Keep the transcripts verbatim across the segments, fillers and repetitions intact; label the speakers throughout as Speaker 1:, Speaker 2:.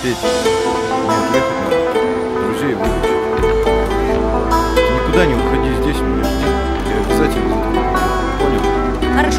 Speaker 1: Петь, нет, ехать надо. Друзей выручить. Ты никуда не уходи, здесь меня жди. Я обязательно за тобой. Понял?
Speaker 2: Хорошо.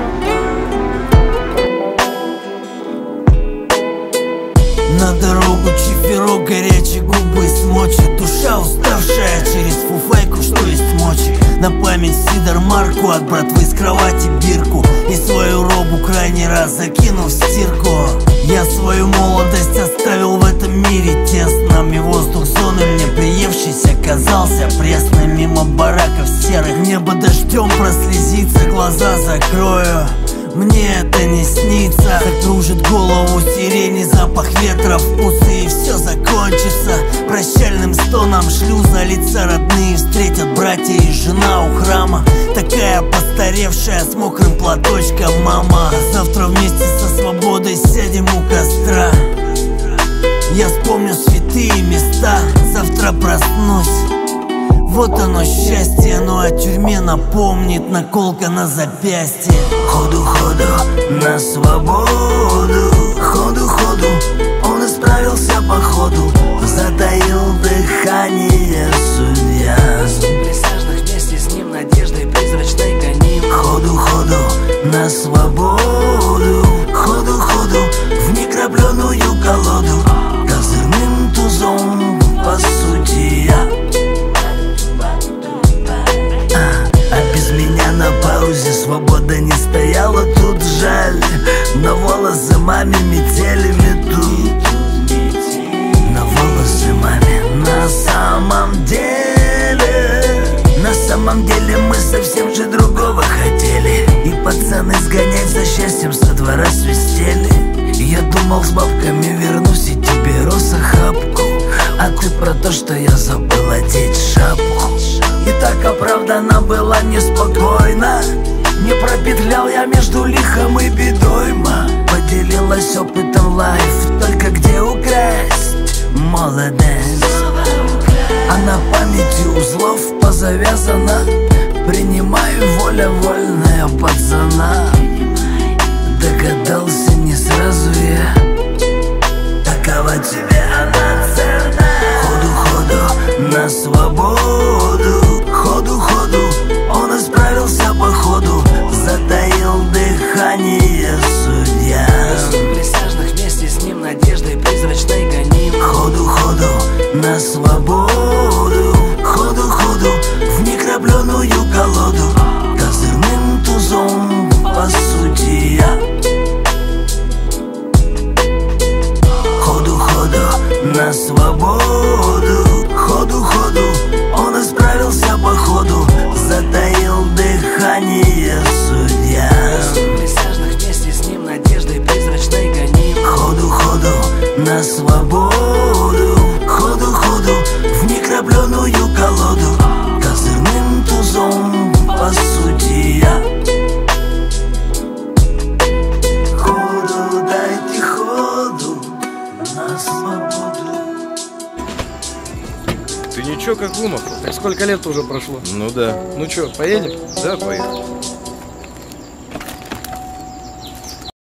Speaker 3: На дорогу чиферок, горячие губы смочит. Душа уставшая через фуфайку, что есть мочи. На память сидор марку, от братвы с кровати бирку. И свою робу крайний раз закинув в стирку. Я свою молодость оставил в этом мире тесном. И воздух зоны мне приевшийся казался пресным. Мимо бараков серых небо дождем прослезится. Глаза закрою, мне это не снится. Закружит голову сирени, запах ветра в усы. И все закончится прощальным стоном шлюза. Лица родные встретят братья и жена у храма. Такая постаревшая с мокрым платочком мама. Завтра вместе со свободой сядем у костра. Я вспомню святые места, завтра проснусь. Вот оно счастье, но о тюрьме напомнит наколка на запястье. Ходу-ходу на свободу, ходу-ходу, он исправился по ходу. Затаил дыхание судья.
Speaker 4: Присяжных вместе с ним надеждой призрачной гоним.
Speaker 3: Ходу-ходу на свободу, ходу-ходу в некрапленую колоду. Козырным тузом по сути я. А без меня на паузе свобода не стояла тут, жаль. Но волосы маме метели метут. Но волосы маме на самом деле. На самом деле мы совсем же другого хотели. И пацаны сгонять за счастьем со двора свистели. Я думал, с бабками вернусь и тебе роз охапку. А ты про то, что я забыл одеть шапку. И так оправдана была неспокойно. Не пропетлял я между лихом и бедой, ма. Поделилась опытом лайф, только где украсть молодость. А на памяти узлов позавязана. Принимаю воля вольная пацана. Догадался не сразу я. Такова тебе она цена. Ходу-ходу на свободу, ходу-ходу он исправился по ходу. Затаил дыхание судья.
Speaker 4: Присяжных вместе с ним надеждой призрачной гоним.
Speaker 3: Ходу-ходу на свободу, ходу-ходу в некрапленую колоду. Козырным тузом по сути я. Ходу-ходу на свободу, ходу-ходу он исправился по ходу. Затаил дыхание судья.
Speaker 4: Присяжных вместе с ним надеждой призрачной гоним.
Speaker 3: Ходу-ходу на свободу, ходу-ходу в некрапленую колоду. Козырным тузом по сути я. Ходу дайте ходу на свободу.
Speaker 1: Ты ничего как вымахал?
Speaker 5: Так сколько лет уже прошло?
Speaker 1: Ну да.
Speaker 5: Ну чё, поедем?
Speaker 1: Да, поехали.